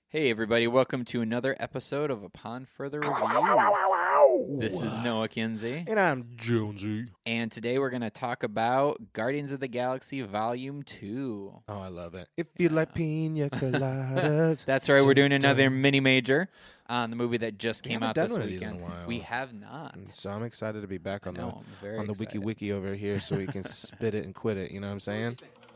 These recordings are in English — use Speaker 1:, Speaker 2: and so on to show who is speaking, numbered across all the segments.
Speaker 1: Hey everybody, welcome to another episode of Upon Further Review. This is Noah Kinsey.
Speaker 2: And I'm Jonesy.
Speaker 1: And today we're going to talk about Guardians of the Galaxy Volume 2.
Speaker 2: Oh, I love it. If you like pina coladas.
Speaker 1: That's right, we're doing another mini major on the movie that just came out
Speaker 2: done
Speaker 1: this
Speaker 2: one of these in
Speaker 1: weekend.
Speaker 2: a while.
Speaker 1: We have not.
Speaker 2: So I'm excited to be back on
Speaker 1: I'm very
Speaker 2: the
Speaker 1: excited.
Speaker 2: wiki over here so we can spit it and quit it. You know what I'm saying?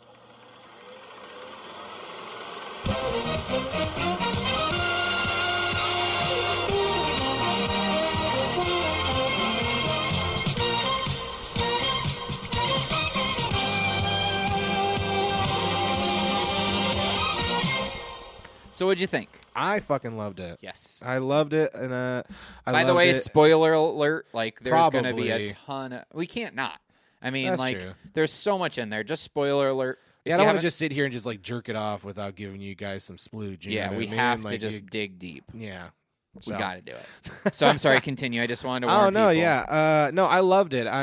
Speaker 1: So what'd you think?
Speaker 2: I fucking loved it.
Speaker 1: Yes.
Speaker 2: I loved it, and
Speaker 1: By the way, spoiler alert, like there's going to be a
Speaker 2: Probably.
Speaker 1: ton of... We can't not. I mean,
Speaker 2: That's
Speaker 1: like,
Speaker 2: true.
Speaker 1: there's so much in there. Just spoiler alert.
Speaker 2: Yeah, I don't want to just sit here and just like jerk it off without giving you guys some splooge. You know
Speaker 1: Yeah,
Speaker 2: what
Speaker 1: we
Speaker 2: I mean?
Speaker 1: have to
Speaker 2: Like,
Speaker 1: just dig deep.
Speaker 2: yeah.
Speaker 1: We
Speaker 2: So.
Speaker 1: got to do it. So I'm sorry, continue. I just wanted to warn
Speaker 2: Oh no,
Speaker 1: people.
Speaker 2: yeah, no, I loved it.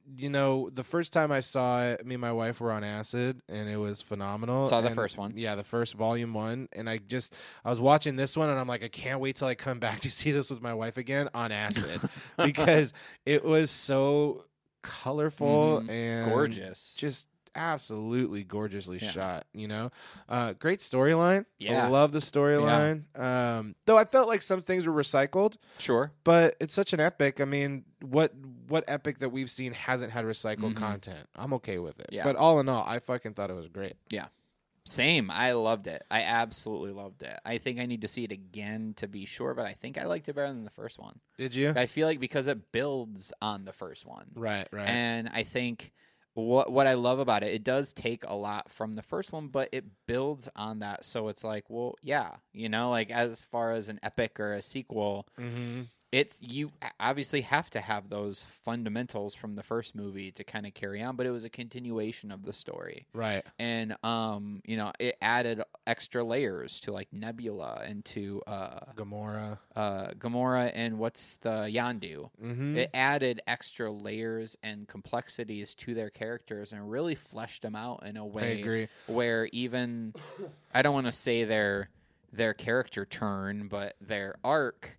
Speaker 2: The first time I saw it, me and my wife were on acid, and it was phenomenal.
Speaker 1: Saw the
Speaker 2: And,
Speaker 1: first one.
Speaker 2: yeah, the first volume one, and I was watching this one, and I'm like, I can't wait till I come back to see this with my wife again on acid because it was so colorful and
Speaker 1: Gorgeous.
Speaker 2: just absolutely gorgeously
Speaker 1: Yeah.
Speaker 2: shot. Great storyline.
Speaker 1: Yeah.
Speaker 2: I love the storyline. Though I felt like some things were recycled.
Speaker 1: Sure.
Speaker 2: But it's such an epic. I mean, what epic that we've seen hasn't had recycled content? I'm okay with it.
Speaker 1: Yeah.
Speaker 2: But all in all, I fucking thought it was great.
Speaker 1: Same. I loved it. I absolutely loved it. I think I need to see it again to be sure, but I think I liked it better than the first one.
Speaker 2: Did you?
Speaker 1: I feel like because it builds on the first one.
Speaker 2: Right.
Speaker 1: And I think what I love about it, it does take a lot from the first one, but it builds on that. So it's like, well, yeah, like as far as an epic or a sequel,
Speaker 2: Mm-hmm.
Speaker 1: you obviously have to have those fundamentals from the first movie to kind of carry on, but it was a continuation of the story.
Speaker 2: Right.
Speaker 1: And it added extra layers to like Nebula and to
Speaker 2: Gamora.
Speaker 1: Gamora and what's the Yondu.
Speaker 2: Mm-hmm.
Speaker 1: It added extra layers and complexities to their characters and really fleshed them out in a
Speaker 2: I
Speaker 1: way
Speaker 2: agree.
Speaker 1: where even I don't want to say their character turn, but their arc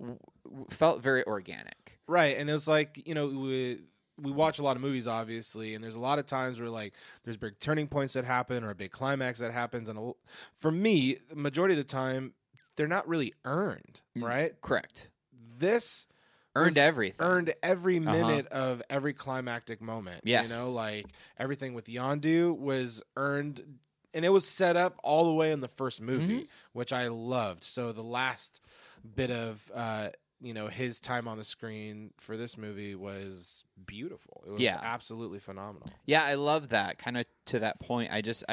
Speaker 1: felt very organic.
Speaker 2: Right. And it was like, we watch a lot of movies, obviously, and there's a lot of times where, like, there's big turning points that happen or a big climax that happens. And for me, the majority of the time, they're not really earned, right?
Speaker 1: Correct.
Speaker 2: This
Speaker 1: Earned everything.
Speaker 2: earned every minute of every climactic moment.
Speaker 1: Yes.
Speaker 2: Like everything with Yondu was earned, and it was set up all the way in the first movie, which I loved. So the last bit of his time on the screen for this movie was beautiful. It was absolutely phenomenal.
Speaker 1: Yeah, I love that. Kind of to that point,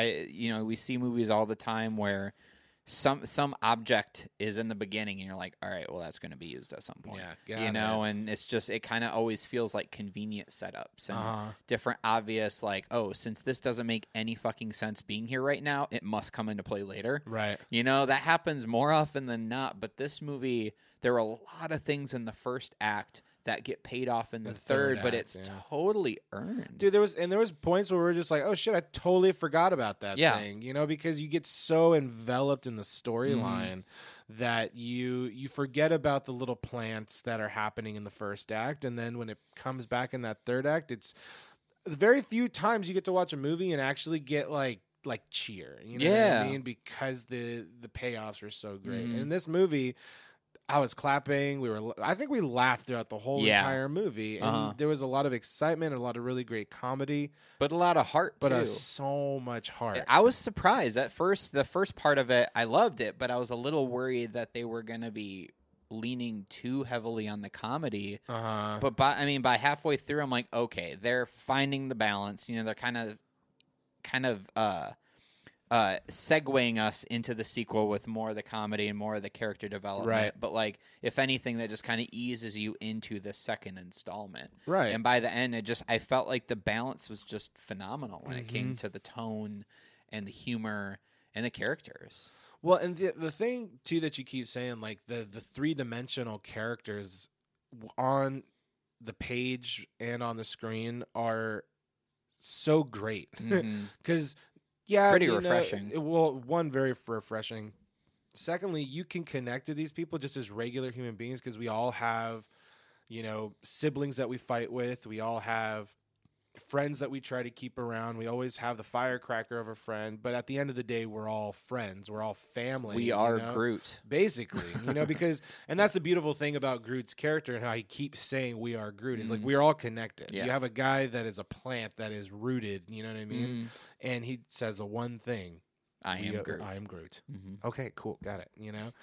Speaker 1: we see movies all the time where some object is in the beginning and you're like, all right, well, that's going to be used at some point.
Speaker 2: Yeah,
Speaker 1: and it's just, it kind of always feels like convenient setups and different obvious, like, oh, since this doesn't make any fucking sense being here right now, it must come into play later.
Speaker 2: Right.
Speaker 1: That happens more often than not, but this movie, there are a lot of things in the first act that get paid off in the third, but it's totally earned.
Speaker 2: Dude, there was points where we were just like, oh shit, I totally forgot about that thing. Because you get so enveloped in the storyline that you forget about the little plants that are happening in the first act, and then when it comes back in that third act, it's very few times you get to watch a movie and actually get like cheer. You know what I mean? Because the payoffs are so great. In this movie, I was clapping. I think we laughed throughout the whole entire movie, and there was a lot of excitement, a lot of really great comedy,
Speaker 1: but a lot of heart
Speaker 2: but
Speaker 1: too.
Speaker 2: So much heart.
Speaker 1: I was surprised at first. The first part of it, I loved it, but I was a little worried that they were going to be leaning too heavily on the comedy. But by halfway through, I'm like, okay, they're finding the balance. They're kind of segueing us into the sequel with more of the comedy and more of the character development.
Speaker 2: Right.
Speaker 1: But like, if anything, that just kind of eases you into the second installment.
Speaker 2: Right.
Speaker 1: And by the end, I felt like the balance was just phenomenal when it came to the tone and the humor and the characters.
Speaker 2: Well, and the thing too that you keep saying, like the 3-dimensional characters on the page and on the screen are so great because
Speaker 1: pretty refreshing.
Speaker 2: One very refreshing. secondly, you can connect to these people just as regular human beings because we all have, siblings that we fight with. We all have friends that we try to keep around. We always have the firecracker of a friend, but at the end of the day, we're all friends. We're all family.
Speaker 1: We are Groot.
Speaker 2: Basically, because, and that's the beautiful thing about Groot's character and how he keeps saying we are Groot. Is like, we're all connected. Yeah. You have a guy that is a plant that is rooted, you know what I mean? And he says the one thing.
Speaker 1: I am Groot.
Speaker 2: I am Groot. Okay, cool. Got it.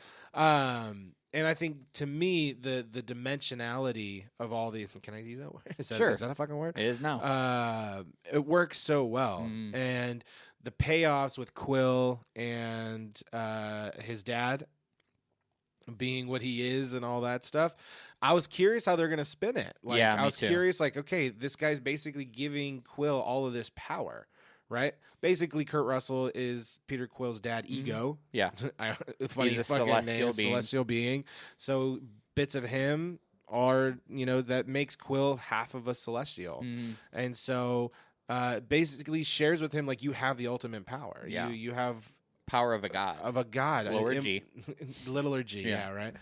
Speaker 2: And I think to me, the dimensionality of all these, can I use that word?
Speaker 1: Sure.
Speaker 2: Is that a fucking word?
Speaker 1: It is now.
Speaker 2: It works so well. And the payoffs with Quill and his dad being what he is and all that stuff, I was curious how they're going to spin it. I was curious, okay, this guy's basically giving Quill all of this power. Right? Basically, Kurt Russell is Peter Quill's dad, Ego.
Speaker 1: Yeah.
Speaker 2: Funny
Speaker 1: He's a
Speaker 2: celestial being. So bits of him are, that makes Quill half of a celestial. And so basically shares with him, you have the ultimate power.
Speaker 1: Yeah.
Speaker 2: You have
Speaker 1: power of a god.
Speaker 2: Littler
Speaker 1: G.
Speaker 2: Littler G, yeah right?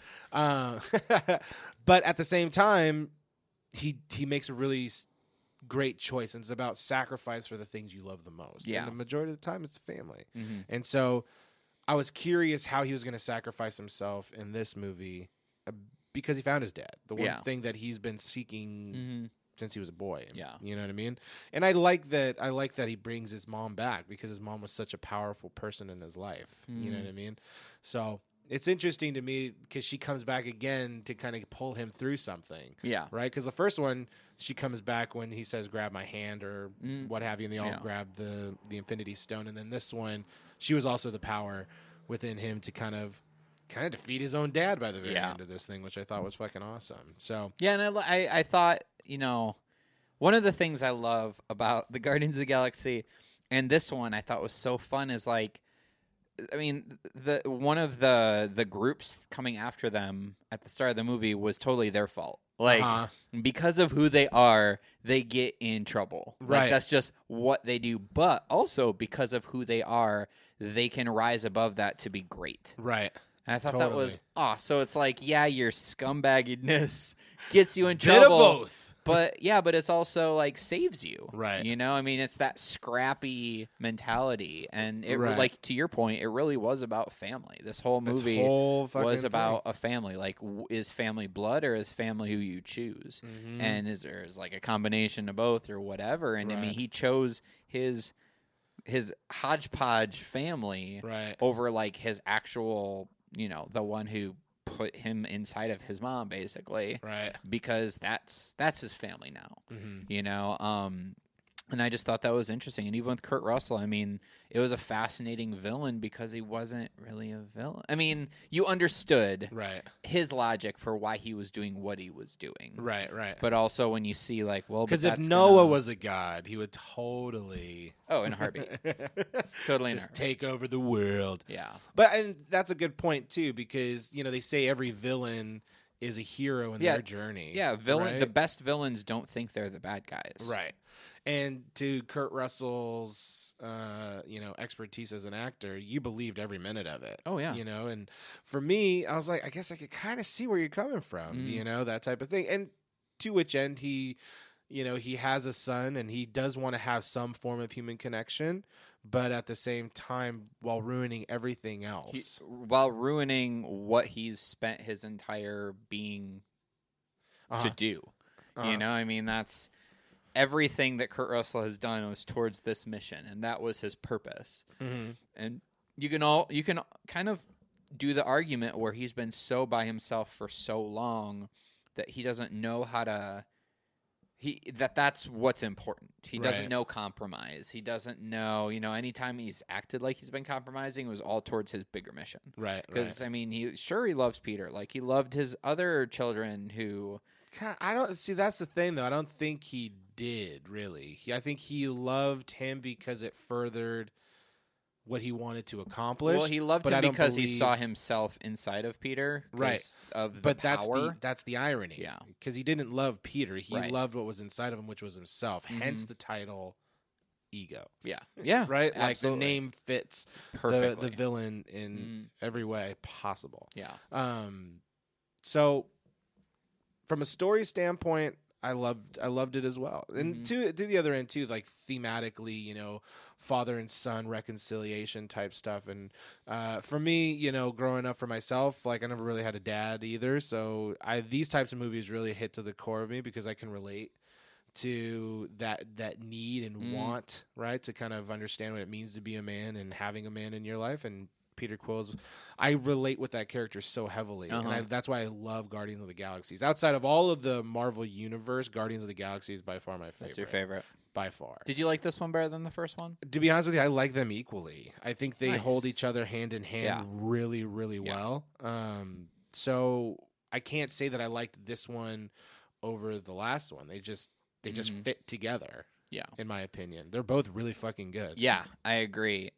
Speaker 2: But at the same time, he makes a really great choice, and it's about sacrifice for the things you love the most.
Speaker 1: Yeah.
Speaker 2: And the majority of the time, it's the family. And so I was curious how he was going to sacrifice himself in this movie because he found his dad, the one thing that he's been seeking since he was a boy.
Speaker 1: Yeah.
Speaker 2: You know what I mean? And I like that he brings his mom back because his mom was such a powerful person in his life. You know what I mean? So it's interesting to me because she comes back again to kind of pull him through something.
Speaker 1: Yeah.
Speaker 2: Right? Because the first one, she comes back when he says, grab my hand or what have you, and they all grab the Infinity Stone. And then this one, she was also the power within him to kind of defeat his own dad by the very end of this thing, which I thought was fucking awesome. So
Speaker 1: yeah, and I thought, one of the things I love about the Guardians of the Galaxy and this one I thought was so fun is one of the groups coming after them at the start of the movie was totally their fault. Because of who they are, they get in trouble.
Speaker 2: Right.
Speaker 1: That's just what they do. But also because of who they are, they can rise above that to be great.
Speaker 2: Right.
Speaker 1: And I thought that was so it's your scumbagginess gets you in trouble. Bit of both. But it's also saves you.
Speaker 2: Right.
Speaker 1: It's that scrappy mentality. And it to your point, it really was about family. This whole movie was about a family. Is family blood or is family who you choose? And is there a combination of both or whatever? And he chose his hodgepodge family over his actual, the one who put him inside of his mom, basically,
Speaker 2: right?
Speaker 1: Because that's his family now, And I just thought that was interesting. And even with Kurt Russell, it was a fascinating villain because he wasn't really a villain. You understood his logic for why he was doing what he was doing.
Speaker 2: Right.
Speaker 1: But also when you see,
Speaker 2: because if Noah was a god, he would totally...
Speaker 1: Oh, in a heartbeat. Totally
Speaker 2: just take over the world.
Speaker 1: Yeah.
Speaker 2: And that's a good point, too, because, they say every villain is a hero in their journey.
Speaker 1: Yeah, the best villains don't think they're the bad guys.
Speaker 2: Right. And to Kurt Russell's, expertise as an actor, you believed every minute of it.
Speaker 1: Oh, yeah.
Speaker 2: And for me, I was like, I guess I could kind of see where you're coming from, that type of thing. And to which end he has a son and he does want to have some form of human connection, but at the same time, while ruining everything else.
Speaker 1: While ruining what he's spent his entire being to do. That's... Everything that Kurt Russell has done was towards this mission, and that was his purpose. And you can kind of do the argument where he's been so by himself for so long that he doesn't know how to. That's what's important. He doesn't know compromise. He doesn't know. Anytime he's acted like he's been compromising, it was all towards his bigger mission.
Speaker 2: Right.
Speaker 1: Because he loves Peter. He loved his other children who.
Speaker 2: I don't see. That's the thing, though. I don't think he did really. I think he loved him because it furthered what he wanted to accomplish.
Speaker 1: Well, he loved him because he saw himself inside of Peter,
Speaker 2: right?
Speaker 1: Of the power.
Speaker 2: That's the irony.
Speaker 1: Yeah,
Speaker 2: because he didn't love Peter. He loved what was inside of him, which was himself. Hence the title Ego.
Speaker 1: Yeah.
Speaker 2: Right?
Speaker 1: Absolutely.
Speaker 2: Like the name fits
Speaker 1: perfectly
Speaker 2: the villain in every way possible.
Speaker 1: Yeah.
Speaker 2: So from a story standpoint, I loved it as well. And to the other end too, like thematically, you know, father and son reconciliation type stuff. And for me, you know, growing up for myself, like I never really had a dad either. So these types of movies really hit to the core of me because I can relate to that need and want, right, to kind of understand what it means to be a man and having a man in your life. And Peter Quill's, I relate with that character so heavily, and that's why I love Guardians of the Galaxies. Outside of all of the Marvel universe, Guardians of the Galaxy is by far my favorite.
Speaker 1: That's your favorite?
Speaker 2: By far.
Speaker 1: Did you like this one better than the first one?
Speaker 2: To be honest with you, I like them equally. I think they hold each other hand in hand really, really well. So I can't say that I liked this one over the last one. They just fit together. Yeah, in my opinion, they're both really fucking good.
Speaker 1: Yeah, I agree.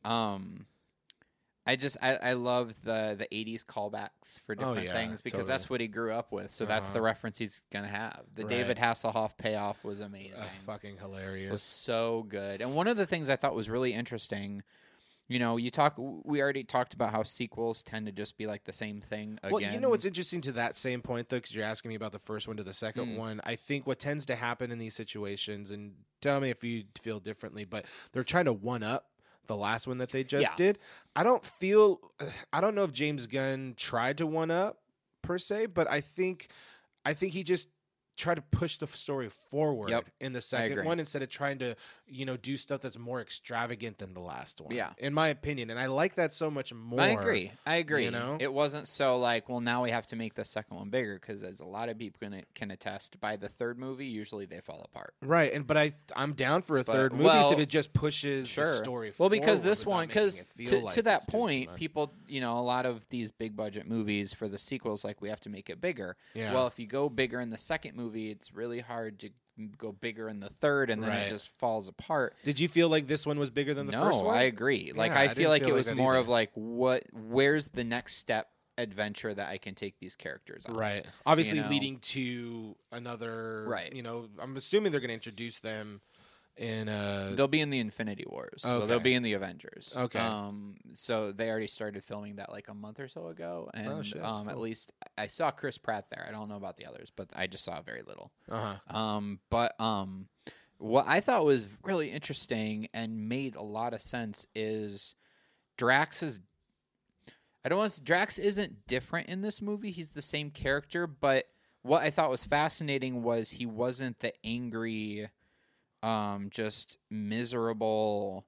Speaker 1: I love the 80s callbacks for different things because that's what he grew up with. So that's the reference he's going to have. The David Hasselhoff payoff was amazing.
Speaker 2: Fucking hilarious.
Speaker 1: It was so good. And one of the things I thought was really interesting, you know, we already talked about how sequels tend to just be like the same thing again.
Speaker 2: Well, you know what's interesting to that same point, though, because you're asking me about the first one to the second one. I think what tends to happen in these situations, and tell me if you feel differently, but they're trying to one-up the last one that they just did. I don't know if James Gunn tried to one up per se, but I think he just tried to push the story forward in the second one instead of trying to, you know, do stuff that's more extravagant than the last one. Yeah, in my opinion, and I like that so much more.
Speaker 1: I agree. You know, it wasn't so like, well, now we have to make the second one bigger because as a lot of people can attest, by the third movie, usually they fall apart.
Speaker 2: Right, but I'm down for a third movie if it just pushes the story forward.
Speaker 1: Well, because this one, because to that point, people, you know, a lot of these big budget movies for the sequels, like we have to make it bigger. Yeah. Well, if you go bigger in the second movie, it's really hard to go bigger in the third, and then it just falls apart.
Speaker 2: Did you feel like this one was bigger than the first one?
Speaker 1: No, I agree. Like I feel like it was more of like where's the next step adventure that I can take these characters on.
Speaker 2: Right. Obviously leading to another you know, I'm assuming they're going to introduce them in
Speaker 1: they'll be in the Infinity Wars. So they'll be in the Avengers. Okay. So they already started filming that like a month or so ago, and cool. At least I saw Chris Pratt there. I don't know about the others, but I just saw very little. But what I thought was really interesting and made a lot of sense is Drax isn't different in this movie. He's the same character, but what I thought was fascinating was he wasn't the angry, just miserable,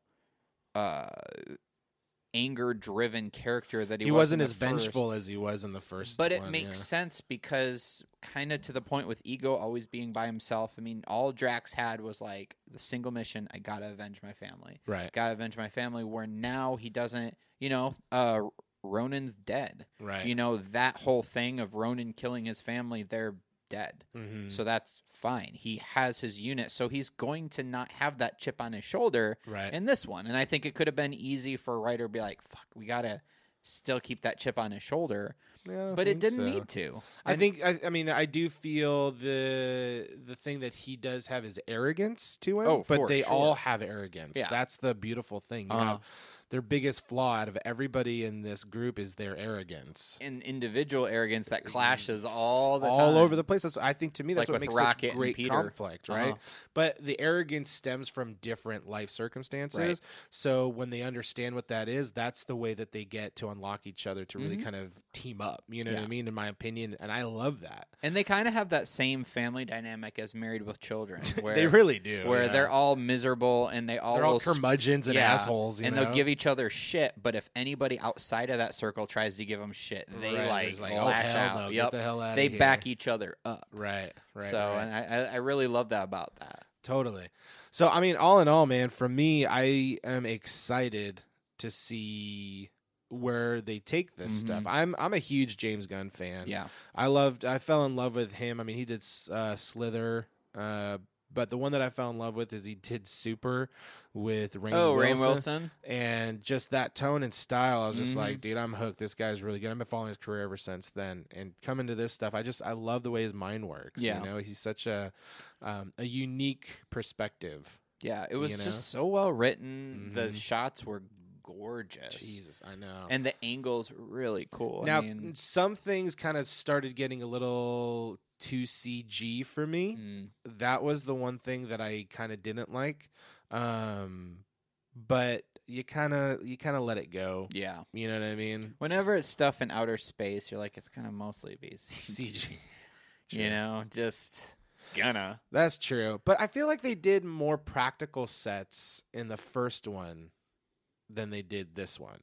Speaker 1: anger-driven character that he
Speaker 2: wasn't as vengeful as he was in the first
Speaker 1: one. But it makes sense because kind of to the point with Ego always being by himself. I mean, all Drax had was like the single mission, I gotta avenge my family. Right. Gotta avenge my family, where now he doesn't, you know, Ronan's dead. Right. You know, that whole thing of Ronan killing his family, they're dead. Mm-hmm. So that's fine. He has his unit, so he's going to not have that chip on his shoulder in this one. And I think it could have been easy for a writer to be like, fuck, we gotta still keep that chip on his shoulder. But it didn't need to.
Speaker 2: I do feel the thing that he does have is arrogance to him, but they all have arrogance. Yeah. That's the beautiful thing. You have their biggest flaw out of everybody in this group is their arrogance.
Speaker 1: And individual arrogance that clashes all the time.
Speaker 2: All over the place. I think, to me, that's like what makes Rocket such great conflict, right? But the arrogance stems from different life circumstances. Right. So when they understand what that is, that's the way that they get to unlock each other to really kind of team up. You know what I mean? In my opinion. And I love that.
Speaker 1: And they kind of have that same family dynamic as Married with Children. Where
Speaker 2: they really do.
Speaker 1: Where they're all miserable and they're all
Speaker 2: curmudgeons and assholes.
Speaker 1: And they'll give each other shit, but if anybody outside of that circle tries to give them shit, they lash out.
Speaker 2: No, get the hell out
Speaker 1: they
Speaker 2: of here.
Speaker 1: back each other up.
Speaker 2: Right.
Speaker 1: So, and I really love that about that.
Speaker 2: Totally. So, I mean, all in all, man, for me, I am excited to see where they take this stuff. I'm a huge James Gunn fan. Yeah. I fell in love with him. I mean, he did Slither, but the one that I fell in love with is he did Super with Rainn Wilson. And just that tone and style, I was just like, dude, I'm hooked. This guy's really good. I've been following his career ever since then. And coming to this stuff, I love the way his mind works. Yeah. You know, he's such a unique perspective
Speaker 1: Yeah, it was just so well written. Mm-hmm. The shots were gorgeous.
Speaker 2: Jesus, I know.
Speaker 1: And the angles were really cool.
Speaker 2: Now, some things kind of started getting a little too CG for me. That was the one thing that I kind of didn't like. But you kind of let it go.
Speaker 1: Yeah.
Speaker 2: You know what I mean?
Speaker 1: Whenever it's stuff in outer space, you're like, it's going to mostly be CG. You know, just gonna.
Speaker 2: That's true. But I feel like they did more practical sets in the first one than they did this one.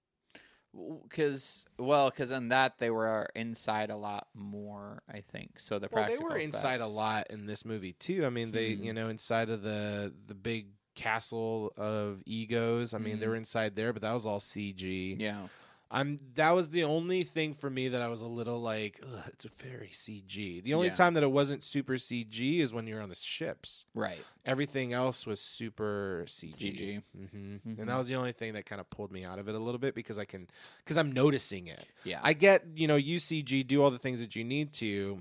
Speaker 1: Because in that they were inside a lot more, I think. So the practical
Speaker 2: they were inside a lot in this movie too. I mean, they inside of the big castle of egos. I mean, they were inside there, but that was all CG.
Speaker 1: Yeah.
Speaker 2: That was the only thing for me that I was a little like, it's very CG. The only time that it wasn't super CG is when you're on the ships.
Speaker 1: Right.
Speaker 2: Everything else was super CG. And that was the only thing that kind of pulled me out of it a little bit because I'm noticing it.
Speaker 1: Yeah.
Speaker 2: I get, UCG, do all the things that you need to.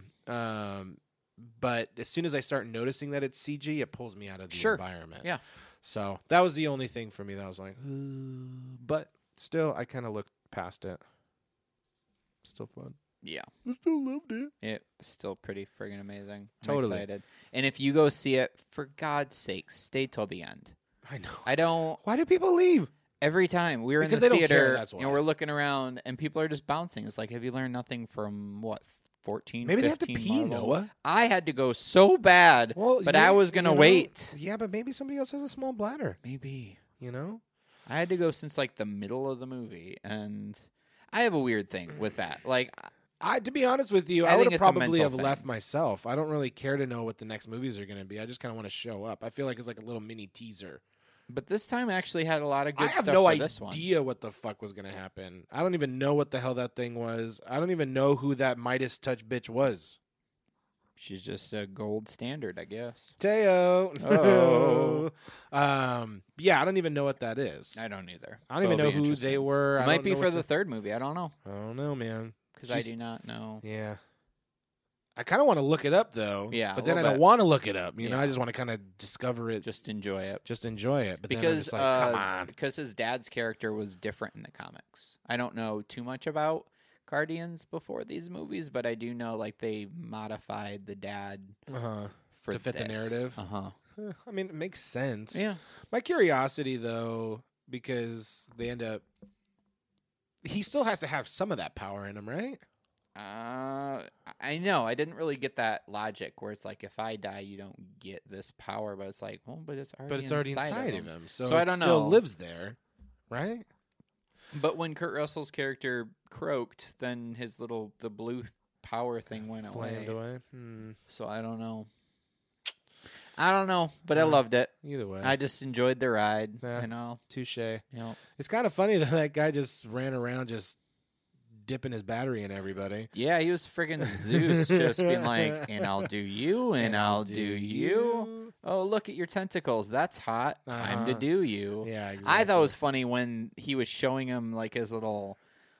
Speaker 2: But as soon as I start noticing that it's CG, it pulls me out of the environment.
Speaker 1: Yeah.
Speaker 2: So that was the only thing for me that I was like, but still, I kind of looked past it. Still fun.
Speaker 1: Yeah.
Speaker 2: I still loved it.
Speaker 1: It's still pretty friggin' amazing.
Speaker 2: I'm
Speaker 1: excited. And if you go see it, for God's sake, stay till the end.
Speaker 2: I know. Why do people leave?
Speaker 1: Every time we were
Speaker 2: because
Speaker 1: in the
Speaker 2: theater,
Speaker 1: theater,
Speaker 2: that's why.
Speaker 1: we're looking around and people are just bouncing. It's like, have you learned nothing from what? 14,
Speaker 2: maybe
Speaker 1: 15
Speaker 2: they have to pee,
Speaker 1: Marvel?
Speaker 2: Noah.
Speaker 1: I had to go so bad, but I was going to wait.
Speaker 2: Yeah, but maybe somebody else has a small bladder.
Speaker 1: Maybe.
Speaker 2: I
Speaker 1: had to go since like the middle of the movie, and I have a weird thing with that. Like,
Speaker 2: to be honest with you, I would have probably left myself. I don't really care to know what the next movies are going to be. I just kind of want to show up. I feel like it's like a little mini teaser.
Speaker 1: But this time actually had a lot of good stuff.
Speaker 2: I have no
Speaker 1: this one.
Speaker 2: idea what the fuck was going to happen. I don't even know what the hell that thing was. I don't even know who that Midas touch bitch was.
Speaker 1: She's just a gold standard, I guess.
Speaker 2: Teo.
Speaker 1: Oh.
Speaker 2: Yeah, I don't even know what that is.
Speaker 1: I don't either.
Speaker 2: I don't even know who they were.
Speaker 1: It might be for the third movie. I don't know.
Speaker 2: I don't know, man.
Speaker 1: Because I do not know.
Speaker 2: Yeah. I kind of want to look it up, though.
Speaker 1: Yeah.
Speaker 2: But then I don't want to look it up. You know, I just want to kind of discover it.
Speaker 1: Just enjoy it.
Speaker 2: But
Speaker 1: because,
Speaker 2: then I'm just like, come on.
Speaker 1: Because his dad's character was different in the comics. I don't know too much about Guardians before these movies, but I do know like they modified the dad
Speaker 2: to fit the narrative. I mean, it makes sense.
Speaker 1: Yeah.
Speaker 2: My curiosity, though, because they end up, he still has to have some of that power in him, right?
Speaker 1: I know. I didn't really get that logic where it's like if I die, you don't get this power, but it's like, well, but it's already inside of him.
Speaker 2: So I don't know. Still lives there, right?
Speaker 1: But when Kurt Russell's character croaked, then the blue power thing went away. So I don't know. But I loved it.
Speaker 2: Either way.
Speaker 1: I just enjoyed the ride.
Speaker 2: Touche. It's kind of funny that guy just ran around just dipping his battery in everybody.
Speaker 1: Yeah, he was friggin' Zeus just being like, and I'll do you, and I'll do you. Oh, look at your tentacles. That's hot. Time to do you.
Speaker 2: Yeah, exactly.
Speaker 1: I thought it was funny when he was showing him like his little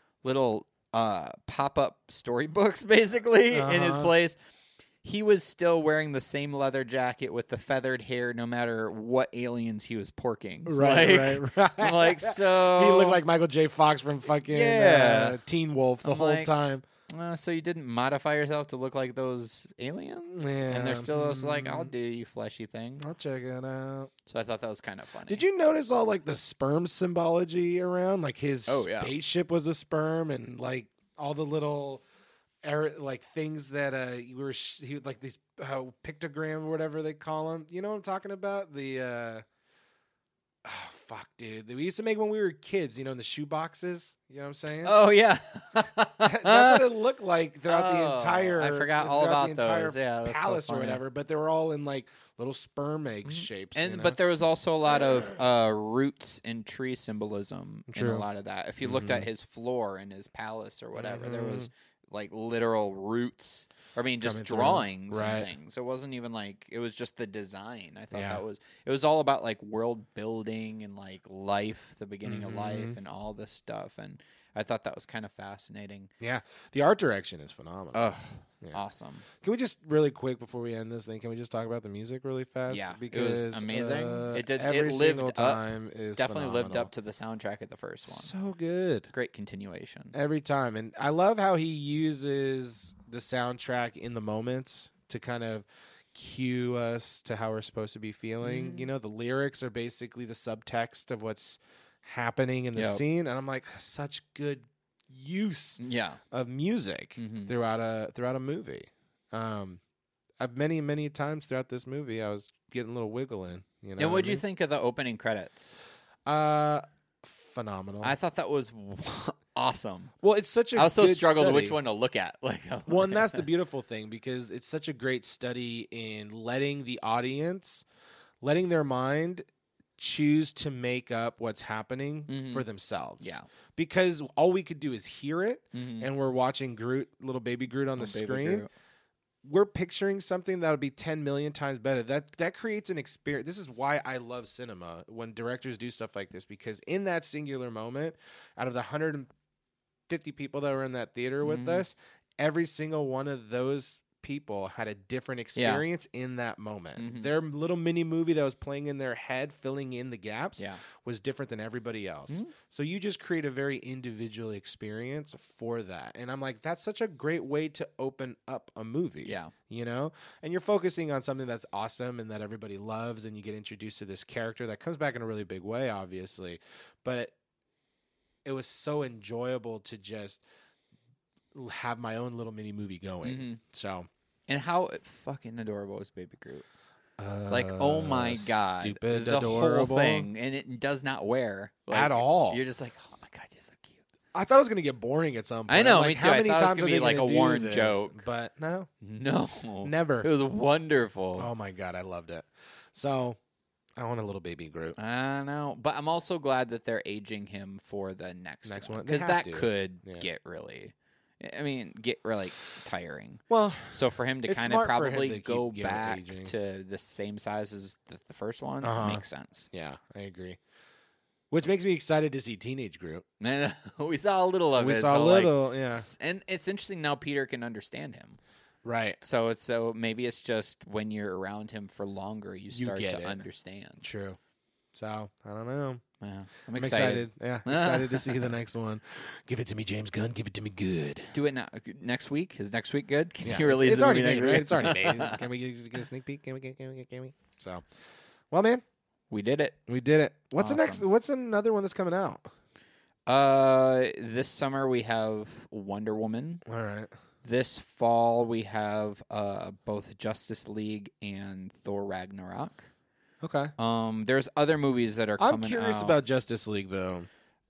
Speaker 1: pop-up storybooks basically in his place. He was still wearing the same leather jacket with the feathered hair no matter what aliens he was porking.
Speaker 2: Right.
Speaker 1: I'm like, so...
Speaker 2: He looked like Michael J. Fox from fucking Teen Wolf the whole time.
Speaker 1: So you didn't modify yourself to look like those aliens?
Speaker 2: Yeah.
Speaker 1: And they're still just like, I'll do you fleshy thing.
Speaker 2: I'll check it out.
Speaker 1: So I thought that was kind of funny.
Speaker 2: Did you notice all like the sperm symbology around? Like his spaceship was a sperm and like all the little... like things that he like these pictogram or whatever they call them. You know what I'm talking about? The fuck, dude. We used to make when we were kids. In the shoe boxes. You know what I'm saying?
Speaker 1: Oh yeah,
Speaker 2: that's what it looked like throughout the entire.
Speaker 1: I forgot all about those. Yeah,
Speaker 2: palace or whatever. But they were all in like little sperm egg shapes.
Speaker 1: But there was also a lot of roots and tree symbolism in a lot of that. If you looked at his floor in his palace or whatever, there was like literal roots. Just drawings and things. It wasn't even like it was just the design. I thought it was all about like world building and like life, the beginning of life, and all this stuff. And I thought that was kind of fascinating.
Speaker 2: Yeah, the art direction is phenomenal.
Speaker 1: Ugh, awesome.
Speaker 2: Can we just really quick before we end this thing? Can we just talk about the music really fast?
Speaker 1: Yeah,
Speaker 2: because
Speaker 1: it was amazing. It
Speaker 2: every
Speaker 1: lived
Speaker 2: time
Speaker 1: up.
Speaker 2: Is
Speaker 1: definitely
Speaker 2: phenomenal.
Speaker 1: lived up to the soundtrack of the first one.
Speaker 2: So good.
Speaker 1: Great continuation
Speaker 2: every time, and I love how he uses the soundtrack in the moments to kind of cue us to how we're supposed to be feeling.
Speaker 1: Mm-hmm.
Speaker 2: You know, the lyrics are basically the subtext of what's happening in the scene, and I'm like, such good use of music throughout a movie. I've many times throughout this movie I was getting a little wiggle in. You know,
Speaker 1: and what do you think of the opening credits?
Speaker 2: Phenomenal.
Speaker 1: I thought that was awesome.
Speaker 2: Well, it's such a.
Speaker 1: I also
Speaker 2: good
Speaker 1: struggled
Speaker 2: study.
Speaker 1: which one to look at.
Speaker 2: Well, and that's the beautiful thing, because it's such a great study in letting the audience, letting their mind choose to make up what's happening for themselves.
Speaker 1: Yeah.
Speaker 2: Because all we could do is hear it, and we're watching Groot, little baby Groot on the screen.
Speaker 1: Groot.
Speaker 2: We're picturing something that would be 10 million times better. That creates an experience. This is why I love cinema when directors do stuff like this, because in that singular moment, out of the 150 people that were in that theater with us, every single one of those people had a different experience in that moment. Their little mini movie that was playing in their head, filling in the gaps, was different than everybody else. So you just create a very individual experience for that. And I'm like, that's such a great way to open up a movie.
Speaker 1: Yeah.
Speaker 2: You know? And you're focusing on something that's awesome and that everybody loves, and you get introduced to this character that comes back in a really big way, obviously. But it was so enjoyable to just have my own little mini movie going. So,
Speaker 1: and how fucking adorable is Baby Groot? Oh my god,
Speaker 2: stupid
Speaker 1: the
Speaker 2: adorable
Speaker 1: whole thing, and it does not wear
Speaker 2: at all.
Speaker 1: You're just like, oh my god, you're so cute.
Speaker 2: I thought it was gonna get boring at some point.
Speaker 1: I know,
Speaker 2: like,
Speaker 1: me too.
Speaker 2: How many
Speaker 1: I thought
Speaker 2: times
Speaker 1: it was gonna be like a worn joke,
Speaker 2: but no,
Speaker 1: never.
Speaker 2: It
Speaker 1: was wonderful.
Speaker 2: Oh my god, I loved it. So, I want a little Baby Groot.
Speaker 1: I know, but I'm also glad that they're aging him for the next one,
Speaker 2: because
Speaker 1: that could get really tiring.
Speaker 2: Well,
Speaker 1: so for him to kind of probably go back to the same size as the first one makes sense.
Speaker 2: Yeah, I agree. Which makes me excited to see Teenage Groot.
Speaker 1: We saw a little of it.
Speaker 2: We saw a little,
Speaker 1: and it's interesting now. Peter can understand him.
Speaker 2: Right.
Speaker 1: So maybe it's just when you're around him for longer, you start to understand.
Speaker 2: True. So, I don't know.
Speaker 1: Yeah, I'm excited.
Speaker 2: Yeah, excited to see the next one. Give it to me, James Gunn. Give it to me good.
Speaker 1: Do it now. Next week? Is next week good? Can you
Speaker 2: release
Speaker 1: it
Speaker 2: already made, right? It's already made. Can we get a sneak peek? Can we? So, well, man.
Speaker 1: We did it.
Speaker 2: What's the next? What's another one that's coming out?
Speaker 1: This summer we have Wonder Woman.
Speaker 2: All right.
Speaker 1: This fall we have both Justice League and Thor Ragnarok.
Speaker 2: Okay.
Speaker 1: There's other movies that are coming out.
Speaker 2: I'm curious about Justice League though.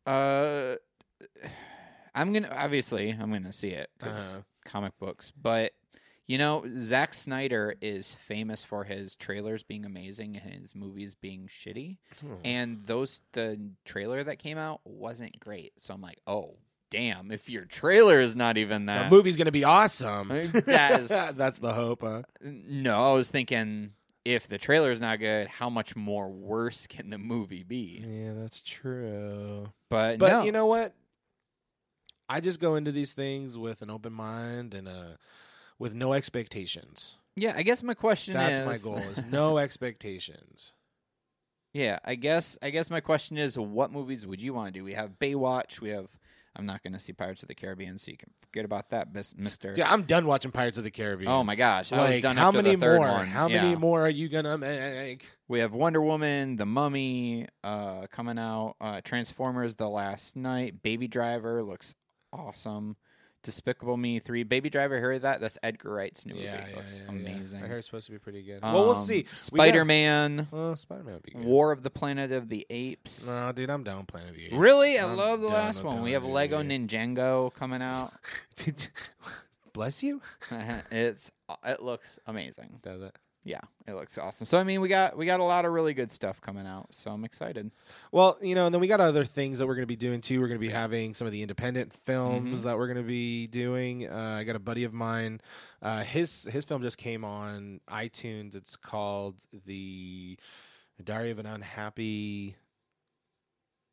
Speaker 1: I'm gonna see it because comic books, but you know, Zack Snyder is famous for his trailers being amazing and his movies being shitty. And the trailer that came out wasn't great. So I'm like, oh, damn, if your trailer is not even that.
Speaker 2: The movie's going to be awesome.
Speaker 1: That's
Speaker 2: the hope.
Speaker 1: No, I was thinking if the trailer is not good, how much more worse can the movie be?
Speaker 2: Yeah, that's true.
Speaker 1: But
Speaker 2: no. You know what? I just go into these things with an open mind and with no expectations.
Speaker 1: Yeah, I guess my question
Speaker 2: That's my goal, is no expectations.
Speaker 1: Yeah, I guess my question is, what movies would you want to do? We have Baywatch. I'm not going to see Pirates of the Caribbean, so you can forget about that, Mister.
Speaker 2: Yeah, I'm done watching Pirates of the Caribbean.
Speaker 1: Oh my gosh, I was done after the third one.
Speaker 2: How many more are you gonna make?
Speaker 1: We have Wonder Woman, The Mummy, coming out. Transformers: The Last Night. Baby Driver looks awesome. Despicable Me 3. Baby Driver, heard that? That's Edgar Wright's new movie. It looks amazing.
Speaker 2: I heard it's supposed to be pretty good. Well, we'll see.
Speaker 1: Spider-Man.
Speaker 2: Spider-Man would be good.
Speaker 1: War of the Planet of the Apes.
Speaker 2: No, dude, I'm down with Planet of the Apes.
Speaker 1: Really? I love the last one. We have Lego Ninjago coming out.
Speaker 2: Bless you?
Speaker 1: It looks amazing.
Speaker 2: Does it?
Speaker 1: Yeah, it looks awesome. So I mean, we got a lot of really good stuff coming out. So I'm excited.
Speaker 2: Well, you know, and then we got other things that we're going to be doing too. We're going to be having some of the independent films that we're going to be doing. I got a buddy of mine. His film just came on iTunes. It's called The Diary of an Unhappy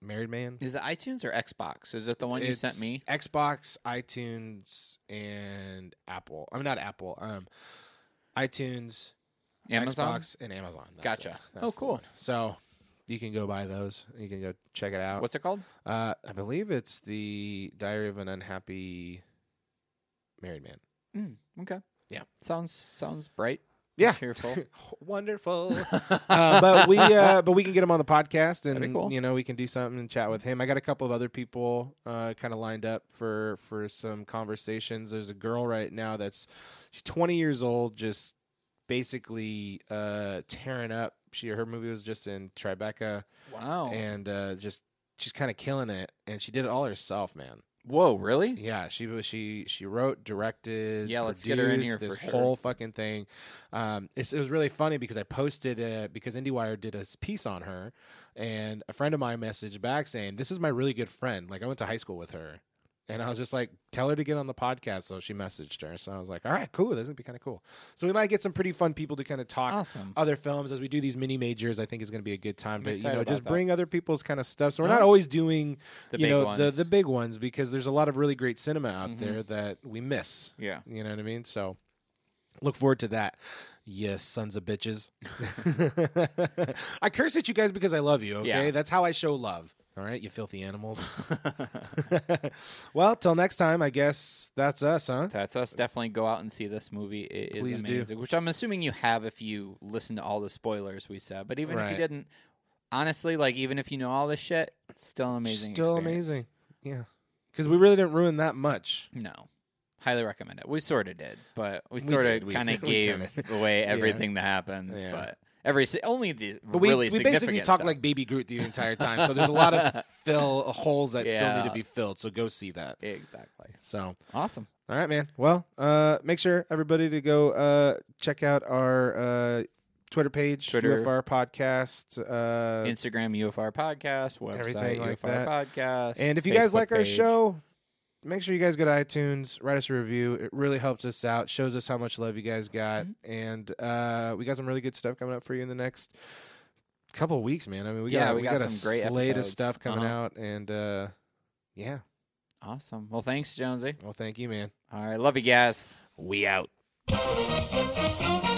Speaker 2: Married Man.
Speaker 1: Is it iTunes or Xbox? Is it the one you sent me?
Speaker 2: Xbox, iTunes, and Apple. I mean, not Apple. iTunes,
Speaker 1: Amazon?
Speaker 2: Xbox, and Amazon.
Speaker 1: Gotcha. Oh, cool.
Speaker 2: So you can go buy those. You can go check it out.
Speaker 1: What's it called?
Speaker 2: I believe it's The Diary of an Unhappy Married Man.
Speaker 1: Okay.
Speaker 2: Yeah.
Speaker 1: Sounds bright.
Speaker 2: Yeah.
Speaker 1: Cheerful.
Speaker 2: Wonderful. But we can get him on the podcast, and
Speaker 1: cool.
Speaker 2: we can do something and chat with him. I got a couple of other people kind of lined up for some conversations. There's a girl right now she's 20 years old, just basically tearing up. Her movie was just in Tribeca.
Speaker 1: Wow.
Speaker 2: And she's kind of killing it, and she did it all herself, man.
Speaker 1: Whoa, really?
Speaker 2: Yeah, she wrote, directed,
Speaker 1: let's get her in here
Speaker 2: this
Speaker 1: for sure.
Speaker 2: whole fucking thing. It was really funny because I posted because IndieWire did a piece on her, and a friend of mine messaged back saying, "This is my really good friend. Like, I went to high school with her." And I was just like, tell her to get on the podcast. So she messaged her. So I was like, all right, cool. This would be kind of cool. So we might get some pretty fun people to kind of talk other films as we do these mini majors. I think it's going to be a good time to, just bring other people's kind of stuff. So we're not always doing, the big ones, because there's a lot of really great cinema out there that we miss.
Speaker 1: Yeah.
Speaker 2: You know what I mean? So look forward to that. Yes, sons of bitches. I curse at you guys because I love you, okay?
Speaker 1: Yeah.
Speaker 2: That's how I show love. All right, you filthy animals. Well, till next time, I guess that's us, huh?
Speaker 1: That's us. Definitely go out and see this movie. It is
Speaker 2: Please
Speaker 1: amazing.
Speaker 2: do.
Speaker 1: Which I'm assuming you have if you listen to all the spoilers we said. But even if you didn't, honestly, like, even if you know all this shit, it's still an amazing
Speaker 2: Still
Speaker 1: experience.
Speaker 2: amazing. Yeah. Because we really didn't ruin that much.
Speaker 1: No. Highly recommend it. We sort of did, but we sort of kind of gave away everything that happens. Yeah. But only the really significant
Speaker 2: we basically talk
Speaker 1: stuff.
Speaker 2: like Baby Groot the entire time, so there's a lot of holes that still need to be filled. So go see that.
Speaker 1: Exactly.
Speaker 2: So
Speaker 1: awesome.
Speaker 2: All right, man. Well, make sure everybody to go check out our Twitter page, UFR Podcast,
Speaker 1: Instagram UFR Podcast, website
Speaker 2: everything like
Speaker 1: UFR
Speaker 2: that.
Speaker 1: Podcast,
Speaker 2: and if you
Speaker 1: Facebook
Speaker 2: guys like our
Speaker 1: page.
Speaker 2: show, make sure you guys go to iTunes, write us a review. It really helps us out, shows us how much love you guys got. And we got some really good stuff coming up for you in the next couple of weeks, man. I mean, we got
Speaker 1: some great
Speaker 2: slate
Speaker 1: episodes.
Speaker 2: of stuff coming out. And, yeah.
Speaker 1: Awesome. Well, thanks, Jonesy.
Speaker 2: Well, thank you, man.
Speaker 1: All right. Love you guys.
Speaker 2: We out.